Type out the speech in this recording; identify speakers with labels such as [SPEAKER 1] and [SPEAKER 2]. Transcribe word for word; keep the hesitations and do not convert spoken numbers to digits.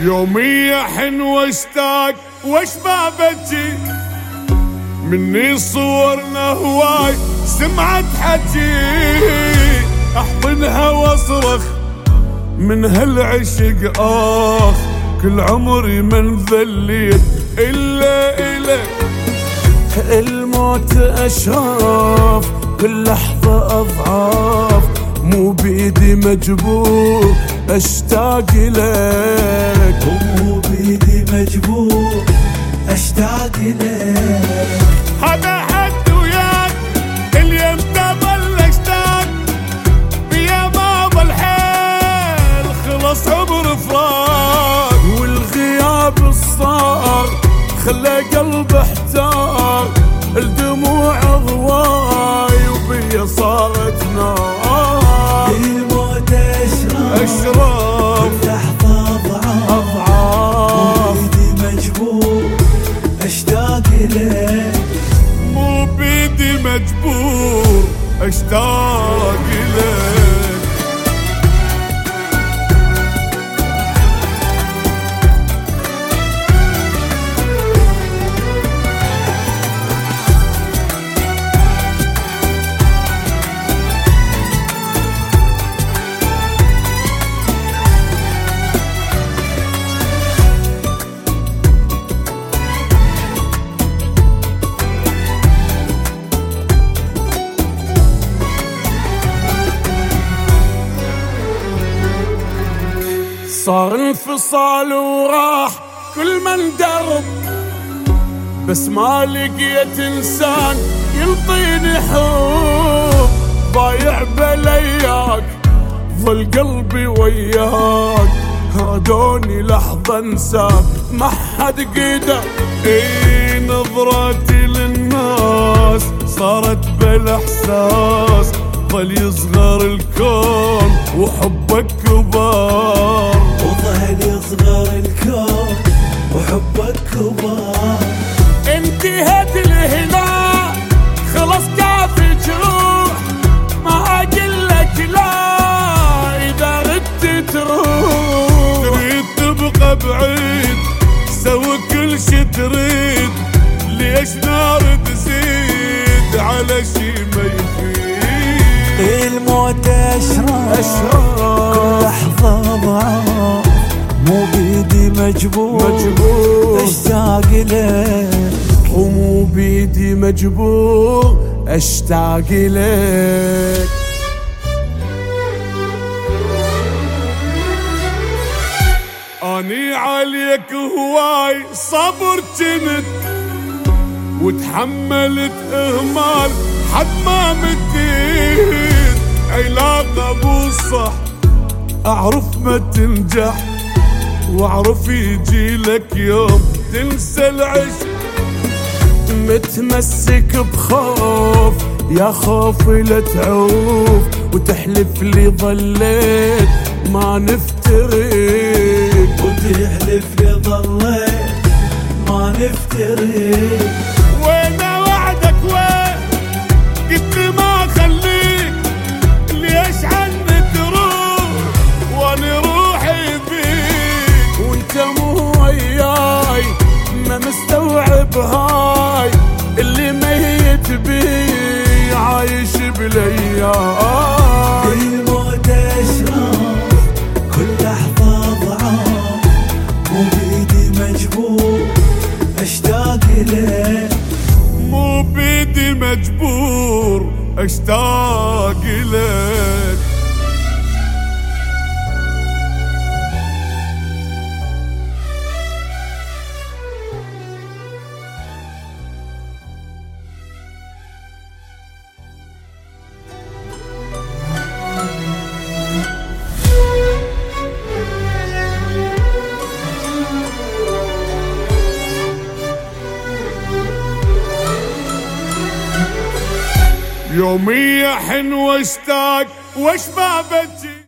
[SPEAKER 1] يومي حن واشتاق واشبع بجي مني صورنا هواي سمعت حجي احضنها واصرخ من هالعشق اخ كل عمري من ذليت الا الك الموت اشراف كل لحظة اضعاف مو بيدي مجبور اشتاق لك
[SPEAKER 2] مو بيدي مجبور اشتاق لك
[SPEAKER 1] هذا حد وياك اليوم تظل اشتاق بيا ما ظل حيل خلص عمر فراق
[SPEAKER 2] والغياب الصار خلى قلبي احتار الدموع ضواي وبيا صارت نار الموت اشراف
[SPEAKER 1] اشراف
[SPEAKER 2] لحظة اضعاف مو بيدي مجبور اشتاق لك
[SPEAKER 1] مو بيدي مجبور اشتاق لك
[SPEAKER 2] صار انفصال وراح كل من درب بس ما لقيت انسان يلطيني حب ضايع بلياك ظل قلبي وياك هادوني لحظة انساك ما حد قدر
[SPEAKER 1] اي نظراتي للناس صارت بالاحساس ظل يصغر الكون وحبك كبار
[SPEAKER 2] وظل يصغر الكون وحبك كبار
[SPEAKER 1] انتهت لهنا خلص كافي جروح ما اقول لك لا اذا ردت تروح تريد تبقى بعيد سوي كل شي تريد ليش نار تزيد على شي ما يفيد
[SPEAKER 2] الموت اشراف اشراف كل لحظة ضعاف مو بيدي مجبور
[SPEAKER 1] مجبور
[SPEAKER 2] اشتاق لك
[SPEAKER 1] ومو بيدي مجبور اشتاق لك اني عليك هواي صبر جنت وتحملت اهمال حد ما مديت علاقة ابو صح اعرف ما تنجح واعرف يجي لك يوم تنسى العشق
[SPEAKER 2] متمسك بخوف يا خوف لا تعوف وتحلف لي ظليت ما نفترق وتحلف لي ظليت ما نفترق
[SPEAKER 1] وين وعدك وين قلت ما خليك ليش عني تروح وانا روحي بيك
[SPEAKER 2] وانت مو وياي ما مستوعب هاي اللي ميت بي عايش بلياي الموت اشراف كل لحظة ضعاف مو بيدي مجبور اشتاق لك
[SPEAKER 1] مو بيدي مجبور اشتاق لك يومي حن واشتاق واشبع بجي